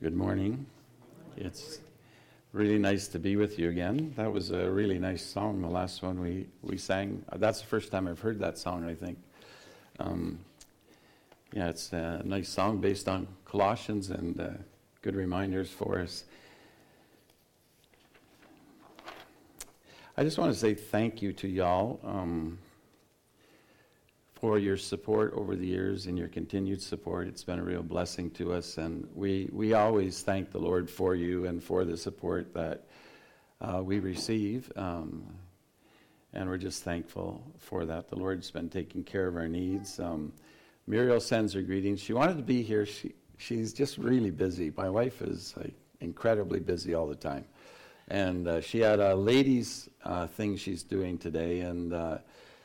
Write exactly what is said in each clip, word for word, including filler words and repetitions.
Good morning. It's really nice to be with you again. That was a really nice song, the last one we, we sang. That's the first time I've heard that song, I think. Um, yeah, it's a nice song based on Colossians and uh, good reminders for us. I just want to say thank you to y'all um, for your support over the years and your continued support. It's been a real blessing to us, and we, we always thank the Lord for you and for the support that uh, we receive, um, and we're just thankful for that. The Lord's been taking care of our needs. Um, Muriel sends her greetings. She wanted to be here. She She's just really busy. My wife is like, incredibly busy all the time, and uh, she had a ladies' uh, thing she's doing today, and uh,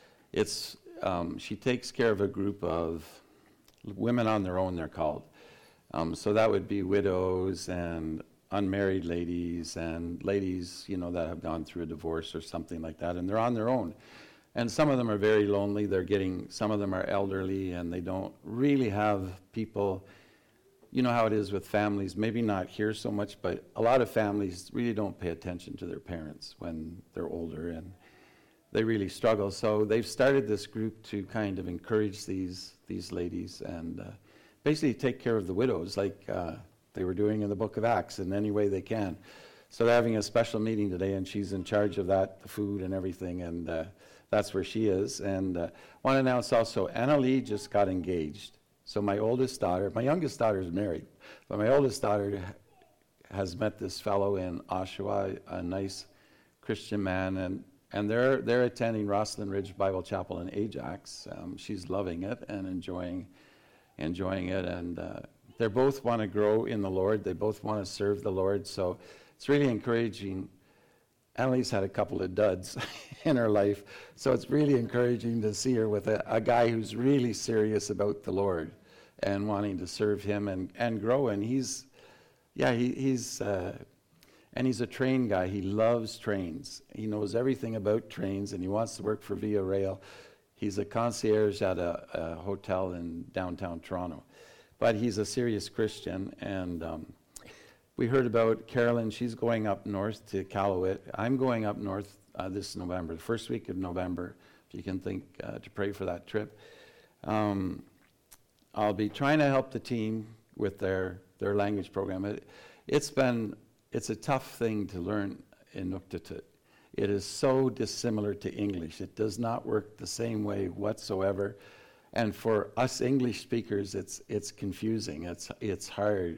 it's Um, she takes care of a group of women on their own, they're called. Um, so that would be widows and unmarried ladies and ladies, you know, that have gone through a divorce or something like that, and they're on their own. And some of them are very lonely. They're getting, some of them are elderly, and they don't really have people. You know how it is with families, maybe not here so much, but a lot of families really don't pay attention to their parents when they're older, and they really struggle. So they've started this group to kind of encourage these these ladies and uh, basically take care of the widows like uh, they were doing in the book of Acts in any way they can. So they're having a special meeting today, and she's in charge of that, the food and everything, and uh, that's where she is. And I uh, want to announce also, Anna Lee just got engaged. So my oldest daughter, my youngest daughter is married, but my oldest daughter has met this fellow in Oshawa, a nice Christian man, and And they're they're attending Rosslyn Ridge Bible Chapel in Ajax. Um, she's loving it and enjoying enjoying it. And uh, they both want to grow in the Lord. They both want to serve the Lord. So it's really encouraging. Annalise had a couple of duds in her life. So it's really encouraging to see her with a, a guy who's really serious about the Lord and wanting to serve him and, and grow. And he's, yeah, he, he's... Uh, And he's a train guy. He loves trains. He knows everything about trains, and he wants to work for Via Rail. He's a concierge at a, a hotel in downtown Toronto. But he's a serious Christian, and um, we heard about Carolyn. She's going up north to Callowit. I'm going up north uh, this November, the first week of November, if you can think uh, to pray for that trip. Um, I'll be trying to help the team with their, their language program. It, it's been... It's a tough thing to learn Inuktitut. It is so dissimilar to English. It does not work the same way whatsoever. And for us English speakers, it's it's confusing. It's it's hard.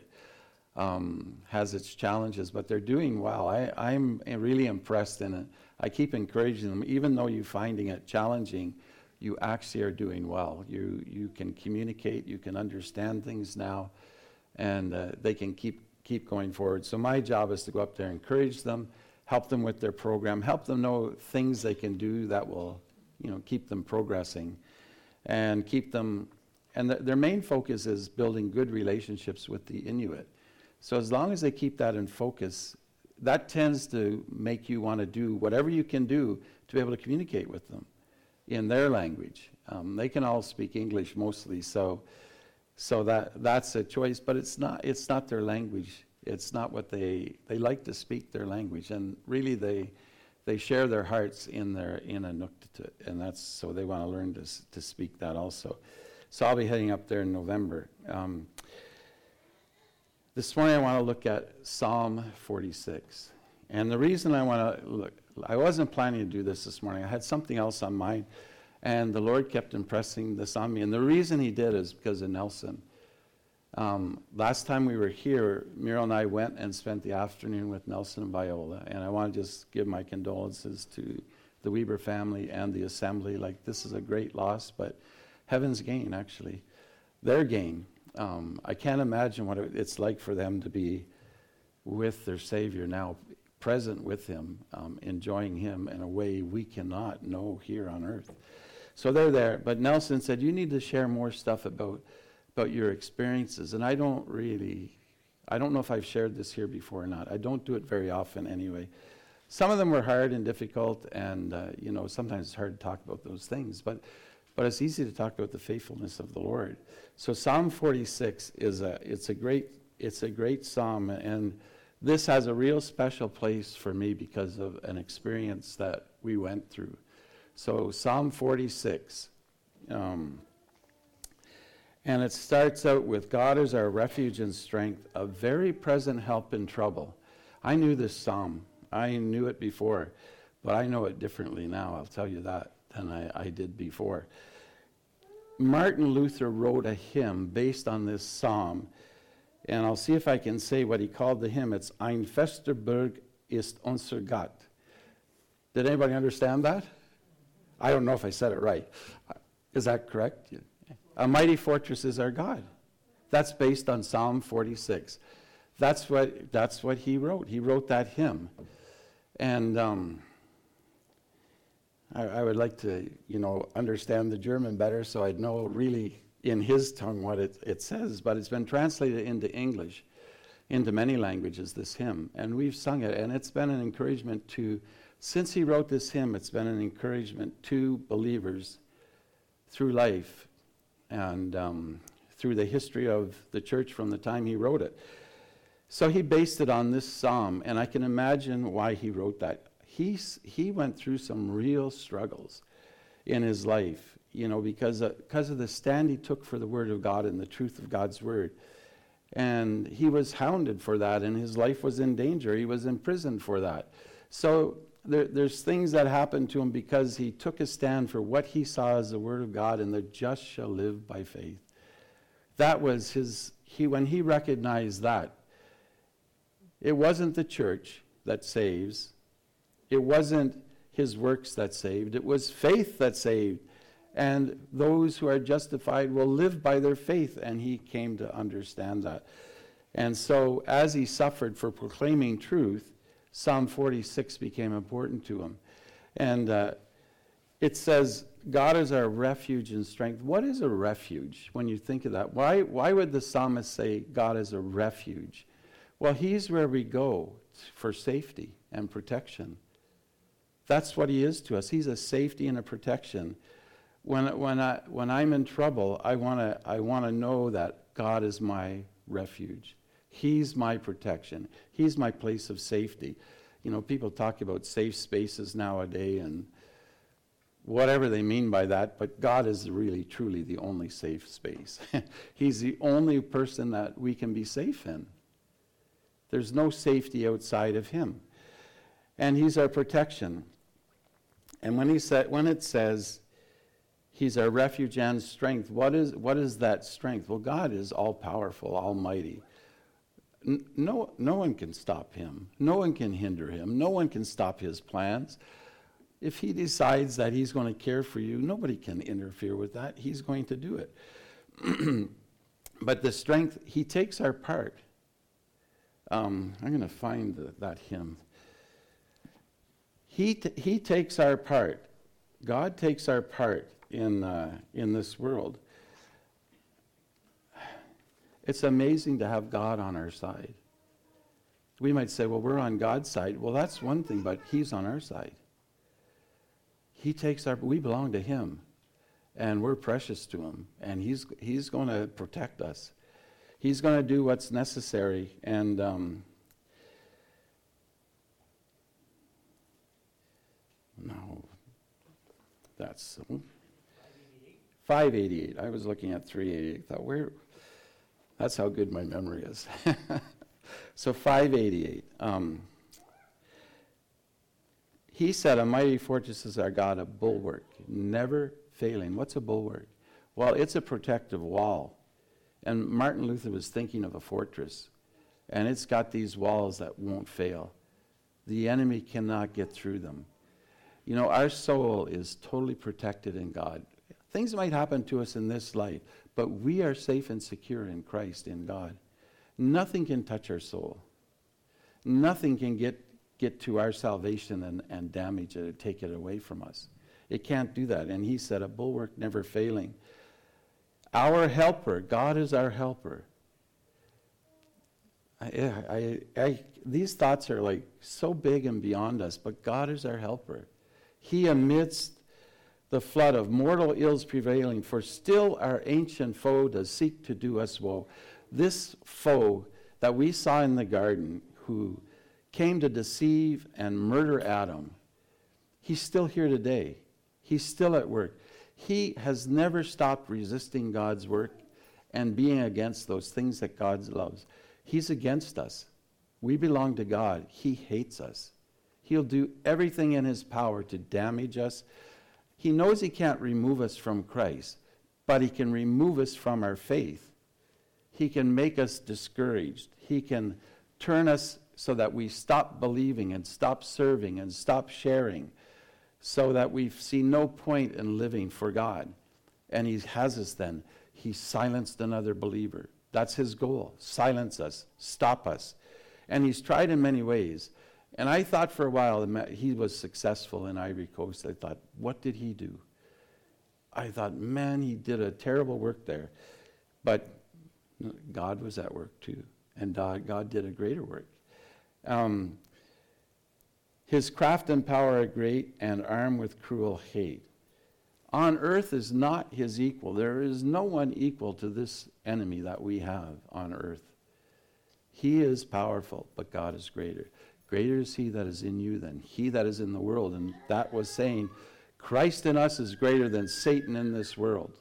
Um, has its challenges, but they're doing well. I, I'm really impressed, and I keep encouraging them. Even though you're finding it challenging, you actually are doing well. You you can communicate. You can understand things now, and uh, they can keep. keep going forward. So my job is to go up there, encourage them, help them with their program, help them know things they can do that will, you know, keep them progressing and keep them, and th- their main focus is building good relationships with the Inuit. So as long as they keep that in focus, that tends to make you want to do whatever you can do to be able to communicate with them in their language. Um, they can all speak English mostly, so So that that's a choice, but it's not it's not their language. It's not what they they like to speak their language, and really they they share their hearts in their in Inuktitut, and that's so they want to learn to to speak that also. So I'll be heading up there in November. Um, this morning I want to look at Psalm forty-six, and the reason I want to look, I wasn't planning to do this this morning. I had something else on mind. And the Lord kept impressing this on me. And the reason he did is because of Nelson. Um, last time we were here, Muriel and I went and spent the afternoon with Nelson and Viola. And I want to just give my condolences to the Weber family and the assembly. Like, this is a great loss, but heaven's gain, actually. Their gain. Um, I can't imagine what it's like for them to be with their Savior now, present with him, um, enjoying him in a way we cannot know here on earth. So they're there, but Nelson said, you need to share more stuff about about your experiences. And I don't really, I don't know if I've shared this here before or not. I don't do it very often anyway. Some of them were hard and difficult, and uh, you know, sometimes it's hard to talk about those things, but but it's easy to talk about the faithfulness of the Lord. So Psalm forty-six is a, it's a great it's a great psalm, and this has a real special place for me because of an experience that we went through. So Psalm forty-six, um, and it starts out with, God is our refuge and strength, a very present help in trouble. I knew this psalm. I knew it before, but I know it differently now, I'll tell you that, than I, I did before. Martin Luther wrote a hymn based on this psalm, and I'll see if I can say what he called the hymn. It's Ein fester Burg ist unser Gott. Did anybody understand that? I don't know if I said it right. Is that correct? A mighty fortress is our God. That's based on Psalm forty-six. That's what, that's what he wrote. He wrote that hymn. And um, I, I would like to, you know, understand the German better so I'd know really in his tongue what it, it says. But it's been translated into English, into many languages, this hymn. And we've sung it, and it's been an encouragement to, since he wrote this hymn, it's been an encouragement to believers through life and um, through the history of the church from the time he wrote it. So he based it on this psalm, and I can imagine why he wrote that. He, he went through some real struggles in his life, you know, because, uh, because of the stand he took for the Word of God and the truth of God's Word. And he was hounded for that, and his life was in danger. He was imprisoned for that. So there, there's things that happened to him because he took a stand for what he saw as the Word of God, and the just shall live by faith. That was his, he when he recognized that, it wasn't the church that saves. It wasn't his works that saved. It was faith that saved. And those who are justified will live by their faith. And he came to understand that. And so as he suffered for proclaiming truth, Psalm forty-six became important to him. And uh, it says, God is our refuge and strength. What is a refuge when you think of that? Why, why would the psalmist say God is a refuge? Well, he's where we go for safety and protection. That's what he is to us. He's a safety and a protection. When when I when I'm in trouble, I want to I want to know that God is my refuge. He's my protection. He's my place of safety. You know, people talk about safe spaces nowadays and whatever they mean by that, but God is really truly the only safe space. He's the only person that we can be safe in. There's no safety outside of him. And he's our protection. And when he said, when it says he's our refuge and strength, what is what is that strength? Well, God is all-powerful, almighty. N- no, no one can stop him. No one can hinder him. No one can stop his plans. If he decides that he's going to care for you, nobody can interfere with that. He's going to do it. But the strength, he takes our part. Um, I'm going to find the, that hymn. He t- he takes our part. God takes our part in uh, in this world. It's amazing to have God on our side. We might say, well, we're on God's side. Well, that's one thing, but he's on our side. He takes our, we belong to him, and we're precious to him, and he's he's going to protect us. He's going to do what's necessary, and um, no, that's five eighty-eight. I was looking at three eighty-eight. I thought, where? That's how good my memory is. So five eighty-eight. Um, he said, "A mighty fortress is our God, a bulwark, never failing." What's a bulwark? Well, it's a protective wall. And Martin Luther was thinking of a fortress, and it's got these walls that won't fail. The enemy cannot get through them. You know, our soul is totally protected in God. Things might happen to us in this life, but we are safe and secure in Christ, in God. Nothing can touch our soul. Nothing can get, get to our salvation and, and damage it or take it away from us. It can't do that. And he said, a bulwark never failing. Our helper, God is our helper. I, I, I, these thoughts are like so big and beyond us, but God is our helper. He amidst the flood of mortal ills prevailing, for still our ancient foe does seek to do us woe. This foe that we saw in the garden, who came to deceive and murder Adam, he's still here today. He's still at work. He has never stopped resisting God's work and being against those things that God loves. He's against us. We belong to God. He hates us. He'll do everything in his power to damage us. He knows he can't remove us from Christ, but he can remove us from our faith. He can make us discouraged. He can turn us so that we stop believing and stop serving and stop sharing, so that we see no point in living for God. And he has us then. He silenced another believer. That's his goal. Silence us. Stop us. And he's tried in many ways. And I thought for a while he was successful in Ivory Coast. I thought, what did he do? I thought, man, he did a terrible work there. But God was at work too. And God did a greater work. Um, His craft and power are great, and armed with cruel hate. On earth is not his equal. There is no one equal to this enemy that we have on earth. He is powerful, but God is greater. Greater is he that is in you than he that is in the world. And that was saying, Christ in us is greater than Satan in this world.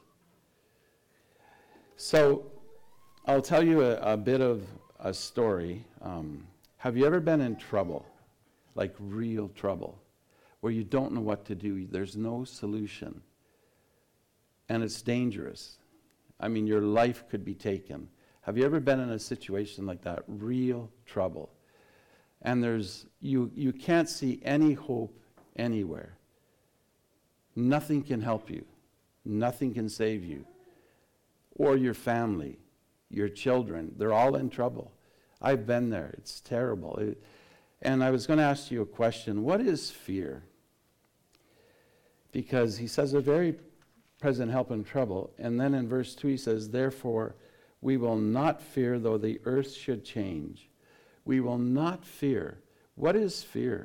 So I'll tell you a, a bit of a story. Um, have you ever been in trouble? Like real trouble, where you don't know what to do. There's no solution. And it's dangerous. I mean, your life could be taken. Have you ever been in a situation like that? Real trouble. And there's you you can't see any hope anywhere. Nothing can help you. Nothing can save you. Or your family, your children. They're all in trouble. I've been there. It's terrible. It, And I was going to ask you a question. What is fear? Because he says a very present help in trouble. And then in verse two he says, therefore we will not fear though the earth should change. We will not fear. What is fear?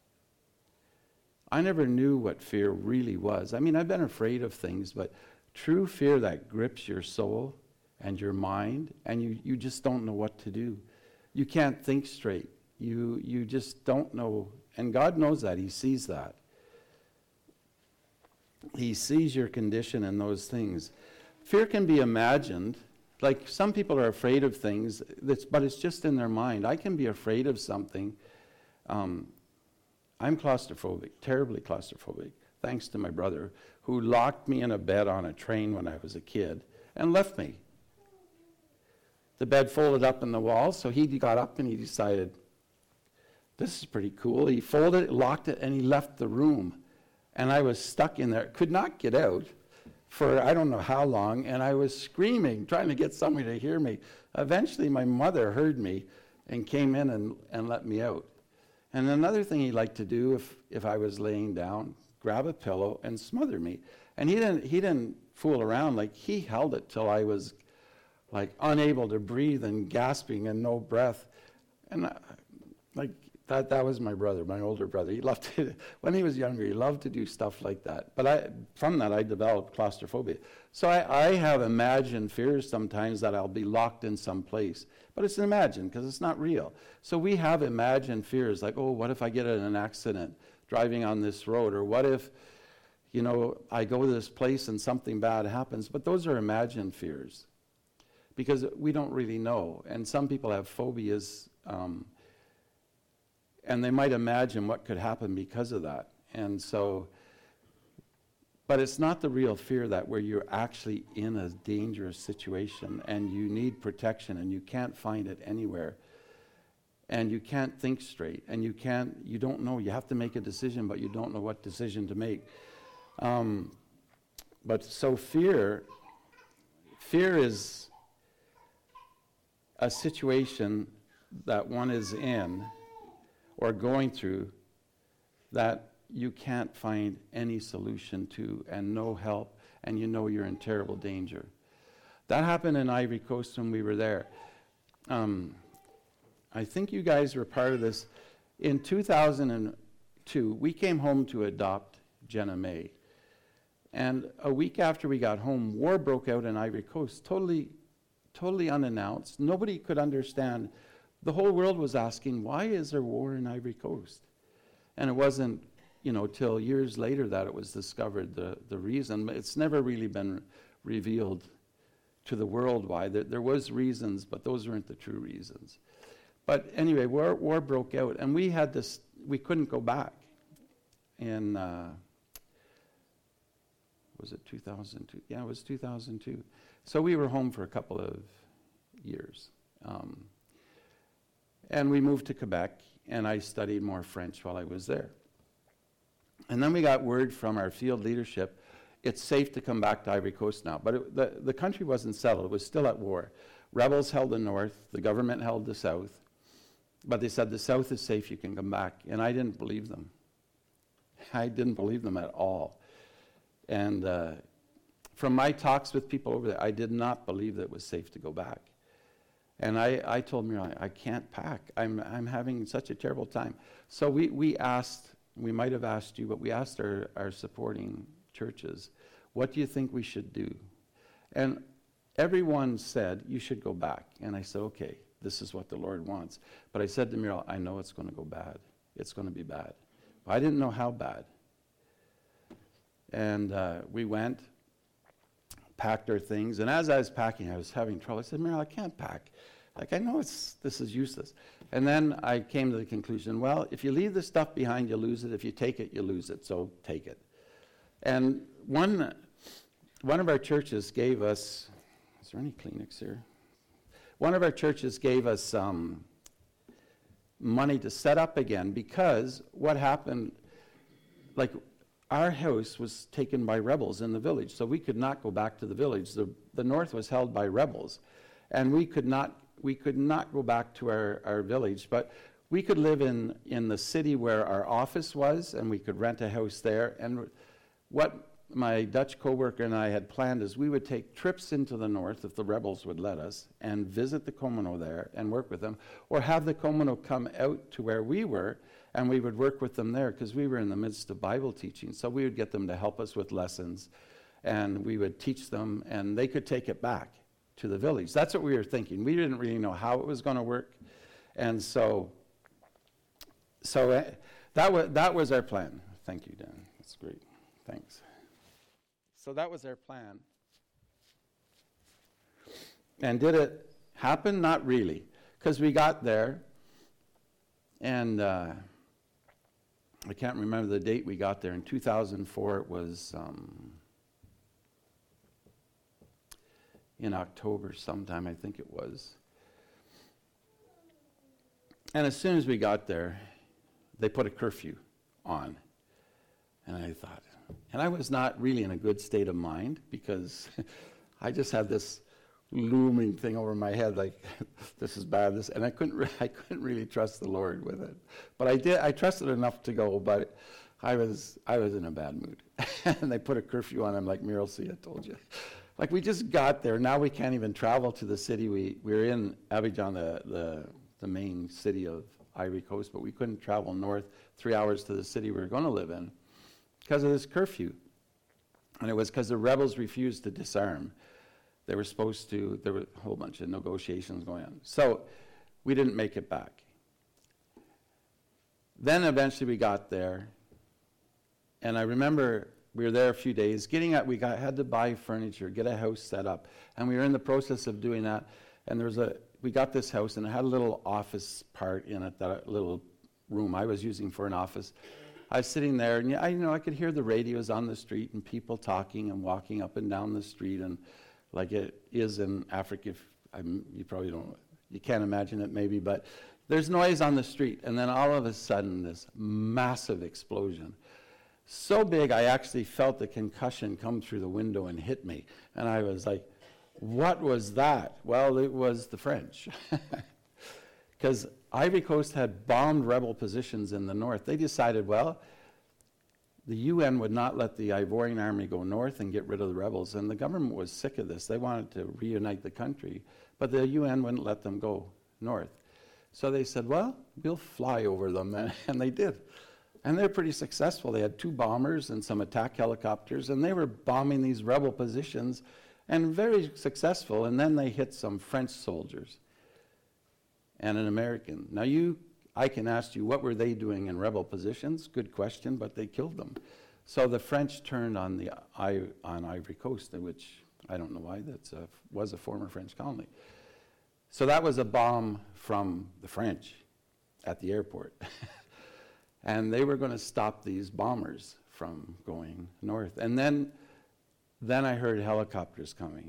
I never knew what fear really was. I mean, I've been afraid of things, but true fear that grips your soul and your mind, and you, you just don't know what to do. You can't think straight. You you just don't know, and God knows that. He sees that. He sees your condition and those things. Fear can be imagined. Like some people are afraid of things, that's, but it's just in their mind. I can be afraid of something. Um, I'm claustrophobic, terribly claustrophobic, thanks to my brother, who locked me in a bed on a train when I was a kid and left me. The bed folded up in the wall, so he got up and he decided, this is pretty cool. He folded it, locked it, and he left the room. And I was stuck in there, could not get out for I don't know how long, and I was screaming, trying to get somebody to hear me. Eventually, my mother heard me and came in and, and let me out. And another thing he liked to do, if, if I was laying down, grab a pillow and smother me. And he didn't, he didn't fool around. Like, he held it till I was, like, unable to breathe and gasping and no breath. And, I, like, That that was my brother, my older brother. He loved to, when he was younger, he loved to do stuff like that. But I, from that, I developed claustrophobia. So I, I have imagined fears sometimes that I'll be locked in some place. But it's imagined because it's not real. So we have imagined fears like, oh, what if I get in an accident driving on this road? Or what if, you know, I go to this place and something bad happens? But those are imagined fears because we don't really know. And some people have phobias. Um, And they might imagine what could happen because of that. And so, but it's not the real fear that where you're actually in a dangerous situation and you need protection and you can't find it anywhere. And you can't think straight and you can't, you don't know, you have to make a decision, but you don't know what decision to make. Um, but so fear, fear is a situation that one is in or going through that you can't find any solution to and no help, and you know you're in terrible danger. That happened in Ivory Coast when we were there. Um, I think you guys were part of this. In two thousand two, we came home to adopt Jenna May. And a week after we got home, war broke out in Ivory Coast, totally totally unannounced. Nobody could understand. The whole world was asking, why is there war in Ivory Coast? And it wasn't, you know, till years later that it was discovered the, the reason. It's never really been revealed to the world why. There, there was reasons, but those weren't the true reasons. But anyway, war, war broke out, and we had this, we couldn't go back. In, uh, was it two thousand two? Yeah, it was two thousand two. So we were home for a couple of years. Um, and we moved to Quebec, and I studied more French while I was there. And then we got word from our field leadership, it's safe to come back to Ivory Coast now. But it, the, the country wasn't settled. It was still at war. Rebels held the north. The government held the south. But they said, the south is safe, you can come back. And I didn't believe them. I didn't believe them at all. And uh, from my talks with people over there, I did not believe that it was safe to go back. And I, I told Muriel, I, I can't pack. I'm, I'm having such a terrible time. So we, we asked, we might have asked you, but we asked our, our supporting churches, what do you think we should do? And everyone said, you should go back. And I said, okay, this is what the Lord wants. But I said to Muriel, I know it's going to go bad. It's going to be bad. But I didn't know how bad. And uh, we went, packed our things. And as I was packing, I was having trouble. I said, Muriel, I can't pack. Like, I know it's this is useless. And then I came to the conclusion, well, if you leave the stuff behind, you lose it. If you take it, you lose it. So take it. And one, one of our churches gave us, is there any Kleenex here? One of our churches gave us um, money to set up again, because what happened, like our house was taken by rebels in the village, so we could not go back to the village. The, the north was held by rebels, and we could not we could not go back to our, our village, but we could live in, in the city where our office was, and we could rent a house there. And what my Dutch coworker and I had planned is we would take trips into the north, if the rebels would let us, and visit the Komino there and work with them, or have the Komino come out to where we were, and we would work with them there, because we were in the midst of Bible teaching. So we would get them to help us with lessons, and we would teach them, and they could take it back to the village. That's what we were thinking. We didn't really know how it was going to work. And so so uh, that was that was our plan. Thank you, Dan. That's great. Thanks. So that was our plan. And did it happen? Not really. Because we got there, and uh, I can't remember the date we got there. In two thousand four, it was um, in October sometime, I think it was. And as soon as we got there, they put a curfew on. And I thought, and I was not really in a good state of mind, because I just had this looming thing over my head, like, this is bad, this, and I couldn't, re- I couldn't really trust the Lord with it. But I did, I trusted enough to go, but I was, I was in a bad mood. And they put a curfew on. I'm like, Muriel, see, I told you. Like, we just got there. Now we can't even travel to the city. We, we were in Abidjan, the, the, the main city of Ivory Coast, but we couldn't travel north three hours to the city we were going to live in because of this curfew. And it was because the rebels refused to disarm. They were supposed to, there were a whole bunch of negotiations going on. So we didn't make it back. Then eventually we got there, and I remember we were there a few days, getting at, we got, had to buy furniture, get a house set up, and we were in the process of doing that, and there was a, we got this house, and it had a little office part in it, that little room I was using for an office. I was sitting there, and I, you know, I could hear the radios on the street, and people talking and walking up and down the street, and like it is in Africa, if I'm, you probably don't, you can't imagine it maybe, but there's noise on the street, and then all of a sudden, this massive explosion. So big, I actually felt the concussion come through the window and hit me. And I was like, what was that? Well, it was the French. Because Ivory Coast had bombed rebel positions in the north. They decided, well, the U N would not let the Ivorian army go north and get rid of the rebels. And the government was sick of this. They wanted to reunite the country. But the U N wouldn't let them go north. So they said, well, we'll fly over them. And, and they did. And they're pretty successful. They had two bombers and some attack helicopters, and they were bombing these rebel positions and very successful, and then they hit some French soldiers and an American. Now you, I can ask you, what were they doing in rebel positions? Good question, but they killed them. So the French turned on the I, on Ivory Coast, which I don't know why, that was a former French colony. So that was a bomb from the French at the airport. And they were going to stop these bombers from going north. And then, then I heard helicopters coming.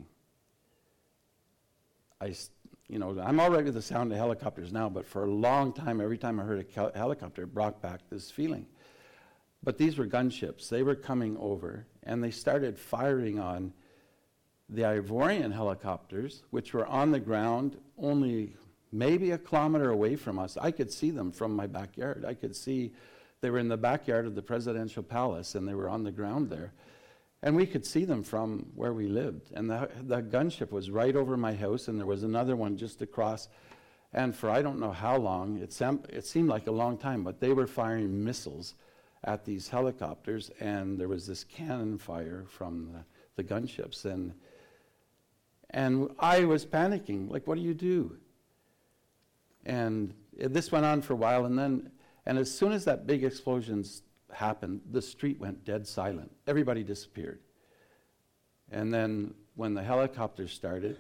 I, you know, I'm all right with the sound of helicopters now, but for a long time, every time I heard a cal- helicopter, it brought back this feeling. But these were gunships. They were coming over, and they started firing on the Ivorian helicopters, which were on the ground only maybe a kilometer away from us. I could see them from my backyard. I could see they were in the backyard of the presidential palace, and they were on the ground there. And we could see them from where we lived. And the, the gunship was right over my house, and there was another one just across. And for I don't know how long, it, sem- it seemed like a long time, but they were firing missiles at these helicopters, and there was this cannon fire from the, the gunships. And, and I was panicking, like, what do you do? And it, this went on for a while, and then, and as soon as that big explosion happened, the street went dead silent. Everybody disappeared. And then when the helicopters started,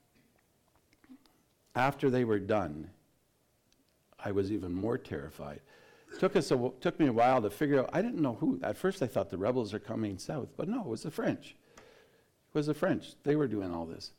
after they were done, I was even more terrified. It took us a, took me a while to figure out, I didn't know who. At first I thought the rebels are coming south, but no, it was the French. It was the French. They were doing all this.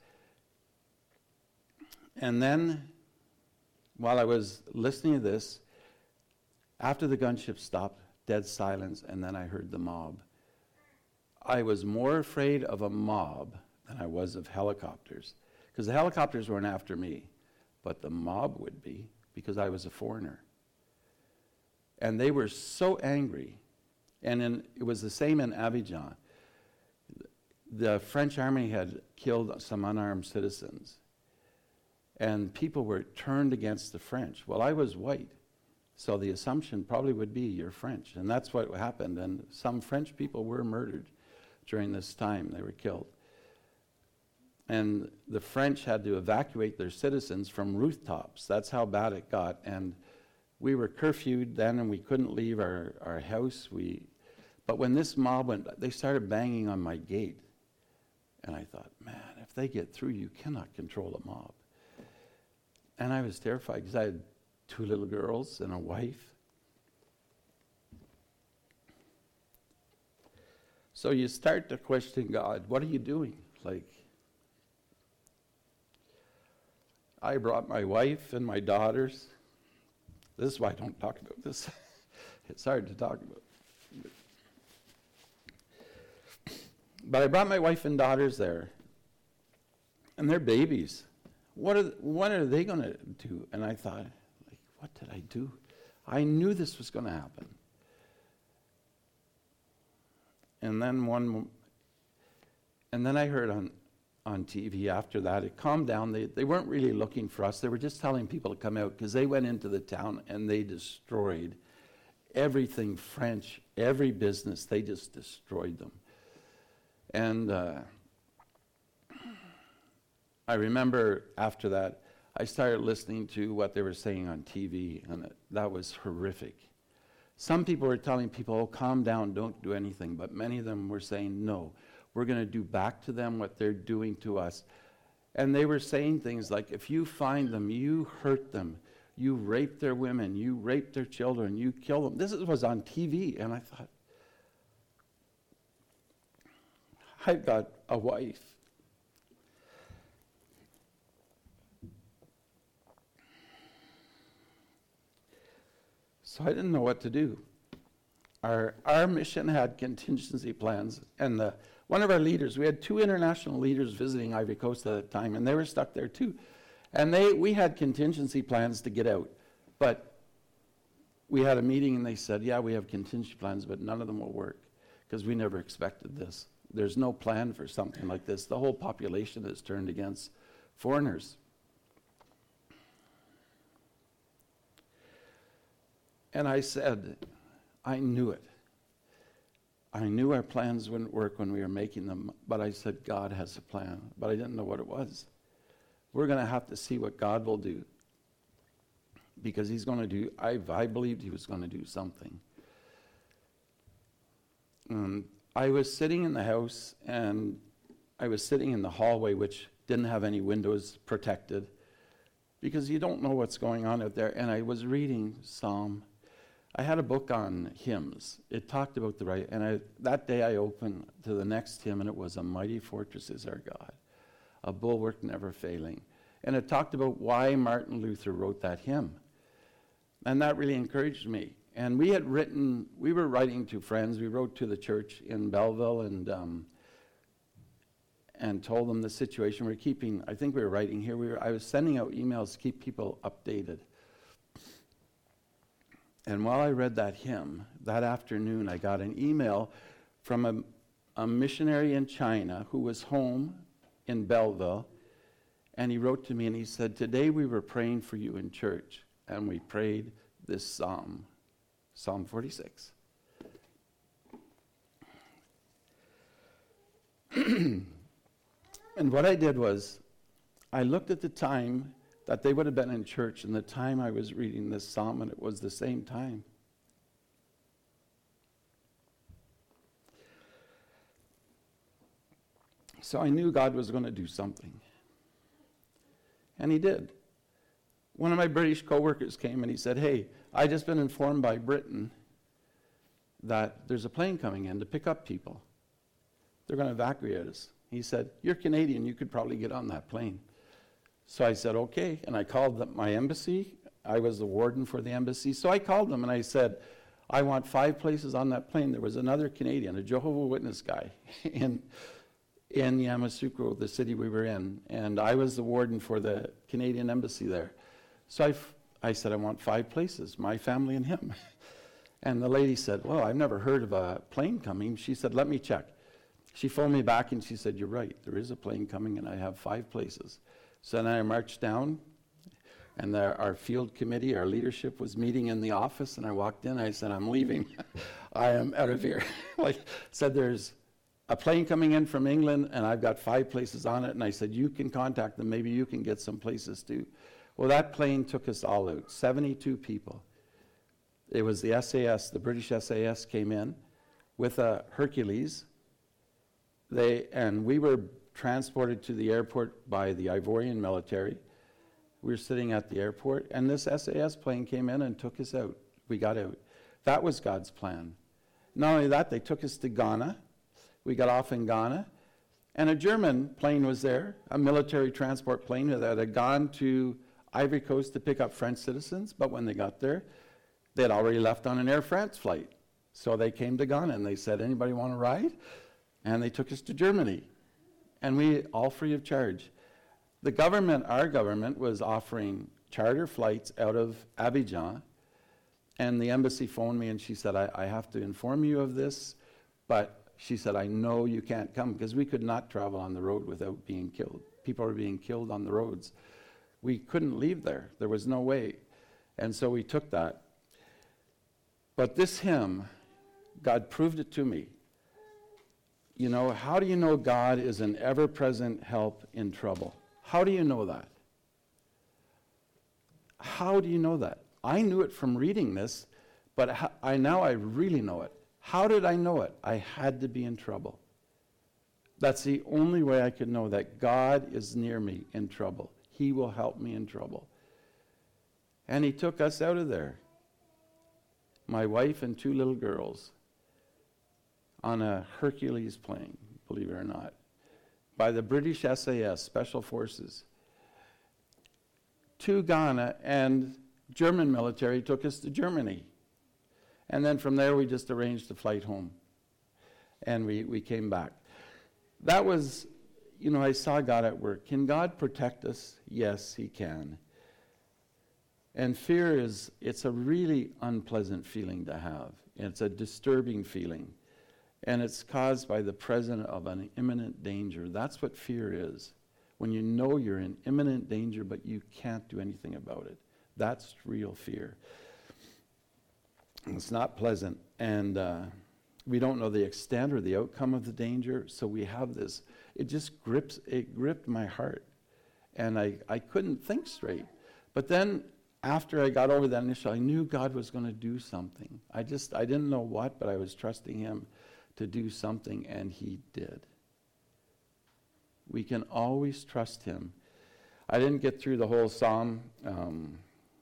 And then, while I was listening to this, after the gunship stopped, dead silence, and then I heard the mob. I was more afraid of a mob than I was of helicopters, because the helicopters weren't after me, but the mob would be, because I was a foreigner. And they were so angry, and in, it was the same in Abidjan. The French army had killed some unarmed citizens, and people were turned against the French. Well, I was white, so the assumption probably would be you're French, and that's what happened. And some French people were murdered during this time. They were killed. And the French had to evacuate their citizens from rooftops. That's how bad it got. And we were curfewed then, and we couldn't leave our, our house. We, but when this mob went, they started banging on my gate. And I thought, man, if they get through, you cannot control a mob. And I was terrified because I had two little girls and a wife. So you start to question God. What are you doing? Like, I brought my wife and my daughters. This is why I don't talk about this. It's hard to talk about. But I brought my wife and daughters there, and they're babies. What are, what are they going to do? And I thought, like, what did I do? I knew this was going to happen. And then one, and then I heard on, on T V after that, it calmed down. They, they weren't really looking for us. They were just telling people to come out, because they went into the town and they destroyed everything French, every business. They just destroyed them. And uh, I remember after that, I started listening to what they were saying on T V, and it, that was horrific. Some people were telling people, oh, calm down, don't do anything, but many of them were saying, no, we're going to do back to them what they're doing to us. And they were saying things like, if you find them, you hurt them, you rape their women, you rape their children, you kill them. This was on T V, and I thought, I've got a wife. So I didn't know what to do. Our our mission had contingency plans, and the, one of our leaders, we had two international leaders visiting Ivory Coast at the time, and they were stuck there too. And they we had contingency plans to get out, but we had a meeting and they said, yeah, we have contingency plans, but none of them will work, because we never expected this. There's no plan for something like this. The whole population is turned against foreigners. And I said, I knew it. I knew our plans wouldn't work when we were making them, but I said, God has a plan, but I didn't know what it was. We're going to have to see what God will do, because he's going to do, I, I believed he was going to do something. Um, I was sitting in the house, and I was sitting in the hallway, which didn't have any windows protected, because you don't know what's going on out there, and I was reading Psalm. I had a book on hymns. It talked about the right, and I, that day I opened to the next hymn, and it was "A Mighty Fortress is Our God, a bulwark never failing." And it talked about why Martin Luther wrote that hymn. And that really encouraged me. And we had written, we were writing to friends. We wrote to the church in Belleville and um, and told them the situation. We we're keeping, I think we were writing here, we were, I was sending out emails to keep people updated. And while I read that hymn, that afternoon I got an email from a, a missionary in China who was home in Belleville, and he wrote to me and he said, "Today we were praying for you in church, and we prayed this psalm, Psalm forty-six. And what I did was, I looked at the time that they would have been in church and the time I was reading this psalm, and it was the same time. So I knew God was going to do something. And he did. One of my British co-workers came and he said, "Hey, I just been informed by Britain that there's a plane coming in to pick up people. They're going to evacuate us." He said, "You're Canadian, you could probably get on that plane." So I said, okay, and I called the, my embassy. I was the warden for the embassy. So I called them and I said, "I want five places on that plane." There was another Canadian, a Jehovah's Witness guy, in, in Yamoussoukro, the city we were in. And I was the warden for the Canadian embassy there. So I, f- I said, "I want five places, my family and him." And the lady said, "Well, I've never heard of a plane coming." She said, "Let me check." She phoned me back and she said, "You're right, there is a plane coming and I have five places." So then I marched down, and the, our field committee, our leadership was meeting in the office, and I walked in, I said, "I'm leaving. I am out of here." Like, said, "There's a plane coming in from England, and I've got five places on it," and I said, "You can contact them, maybe you can get some places too." Well, that plane took us all out, seventy-two people. It was the S A S, the British S A S came in with a Hercules. They, and we were transported to the airport by the Ivorian military. We were sitting at the airport, and this S A S plane came in and took us out. We got out. That was God's plan. Not only that, they took us to Ghana. We got off in Ghana, and a German plane was there, a military transport plane that had gone to Ivory Coast to pick up French citizens, but when they got there, they had already left on an Air France flight. So they came to Ghana, and they said, "Anybody want to ride?" And they took us to Germany. And we, all free of charge. The government, our government, was offering charter flights out of Abidjan, and the embassy phoned me and she said, I, I have to inform you of this, but she said, "I know you can't come," because we could not travel on the road without being killed. People were being killed on the roads. We couldn't leave there. There was no way. And so we took that. But this hymn, God proved it to me. You know, how do you know God is an ever-present help in trouble? How do you know that? How do you know that? I knew it from reading this, but how, I now I really know it. How did I know it? I had to be in trouble. That's the only way I could know that God is near me in trouble. He will help me in trouble. And he took us out of there, my wife and two little girls, on a Hercules plane, believe it or not, by the British S A S, Special Forces, to Ghana, and German military took us to Germany. And then from there, we just arranged a flight home, and we, we came back. That was, you know, I saw God at work. Can God protect us? Yes, he can. And fear is, it's a really unpleasant feeling to have. It's a disturbing feeling. And it's caused by the presence of an imminent danger. That's what fear is. When you know you're in imminent danger, but you can't do anything about it. That's real fear. And it's not pleasant. And uh, we don't know the extent or the outcome of the danger, so we have this. It just grips, it gripped my heart. And I, I couldn't think straight. But then after I got over that initial, I knew God was going to do something. I just, I didn't know what, but I was trusting him to do something, and he did. We can always trust him. I didn't get through the whole psalm, um,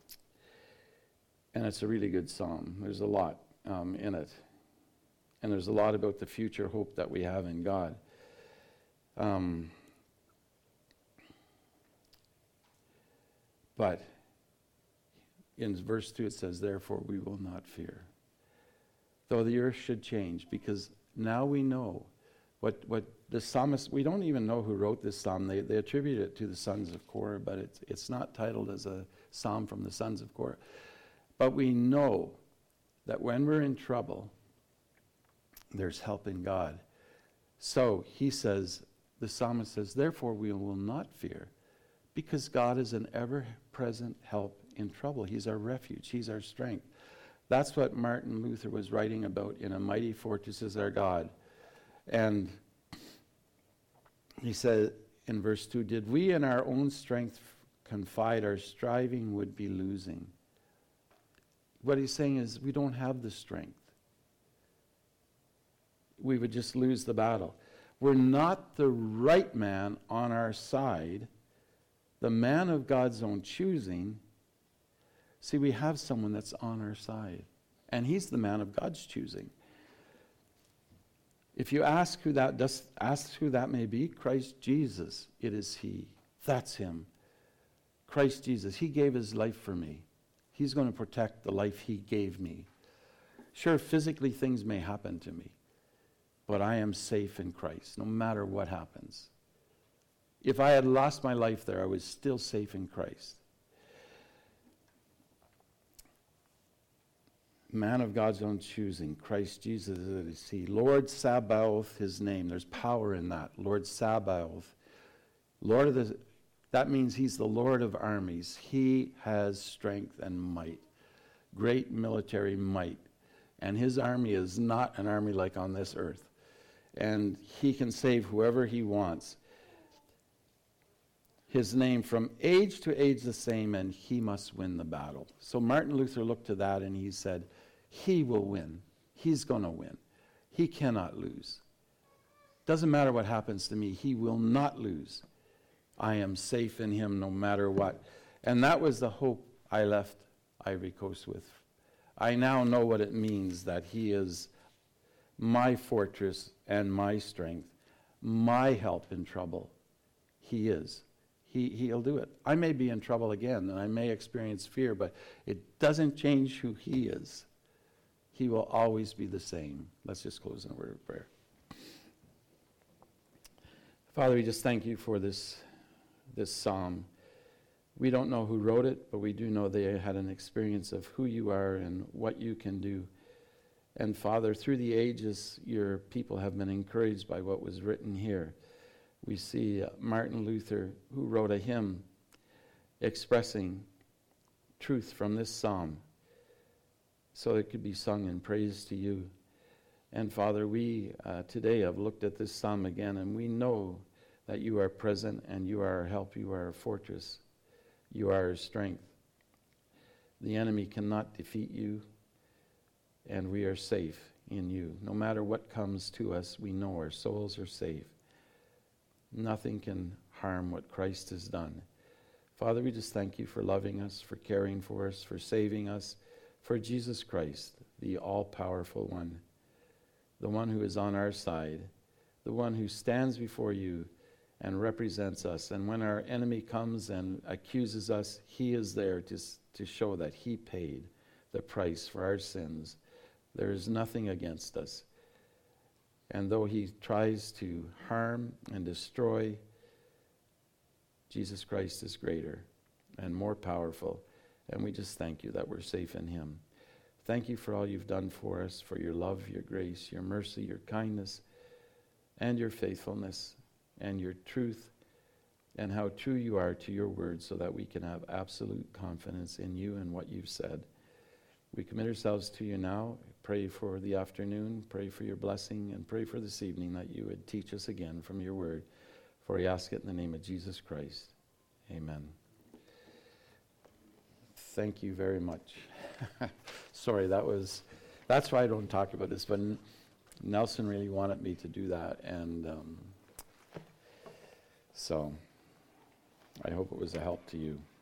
and it's a really good psalm. There's a lot um, in it. And there's a lot about the future hope that we have in God. Um, but in verse two it says, therefore we will not fear. Though the earth should change, because now we know what what the psalmist, we don't even know who wrote this psalm. They, they attribute it to the sons of Korah, but it's, it's not titled as a psalm from the sons of Korah. But we know that when we're in trouble, there's help in God. So he says, the psalmist says, therefore we will not fear, because God is an ever-present help in trouble. He's our refuge. He's our strength. That's what Martin Luther was writing about in A Mighty Fortress is Our God. And he said in verse two, did we in our own strength confide, our striving would be losing. What he's saying is we don't have the strength. We would just lose the battle. We're not the right man on our side, the man of God's own choosing. See, we have someone that's on our side, and he's the man of God's choosing. If you ask who that does, ask who that may be, Christ Jesus, it is he. That's him. Christ Jesus, he gave his life for me. He's going to protect the life he gave me. Sure, physically things may happen to me, but I am safe in Christ, no matter what happens. If I had lost my life there, I was still safe in Christ. Man of God's own choosing, Christ Jesus is he. Lord Sabaoth, his name. There's power in that. Lord Sabaoth. Lord of the, that means he's the Lord of armies. He has strength and might. Great military might. And his army is not an army like on this earth. And he can save whoever he wants. His name from age to age the same, and he must win the battle. So Martin Luther looked to that and he said, he will win. He's going to win. He cannot lose. Doesn't matter what happens to me, he will not lose. I am safe in him no matter what. And that was the hope I left Ivory Coast with. I now know what it means that he is my fortress and my strength, my help in trouble. He is. He, he'll do it. I may be in trouble again, and I may experience fear, but it doesn't change who he is. He will always be the same. Let's just close in a word of prayer. Father, we just thank you for this, this psalm. We don't know who wrote it, but we do know they had an experience of who you are and what you can do. And Father, through the ages, your people have been encouraged by what was written here. We see uh, Martin Luther, who wrote a hymn expressing truth from this psalm so it could be sung in praise to you. And Father, we uh, today have looked at this psalm again, and we know that you are present and you are our help, you are our fortress, you are our strength. The enemy cannot defeat you, and we are safe in you. No matter what comes to us, we know our souls are safe. Nothing can harm what Christ has done. Father, we just thank you for loving us, for caring for us, for saving us, for Jesus Christ, the all-powerful one, the one who is on our side, the one who stands before you and represents us. And when our enemy comes and accuses us, he is there to, to show that he paid the price for our sins. There is nothing against us. And though he tries to harm and destroy, Jesus Christ is greater and more powerful. And we just thank you that we're safe in him. Thank you for all you've done for us, for your love, your grace, your mercy, your kindness, and your faithfulness, and your truth, and how true you are to your word, so that we can have absolute confidence in you and what you've said. We commit ourselves to you now. pray for the afternoon, pray for your blessing, and pray for this evening that you would teach us again from your word. For we ask it in the name of Jesus Christ. Amen. Thank you very much. Sorry, that was, that's why I don't talk about this, but Nelson really wanted me to do that, and um, so I hope it was a help to you.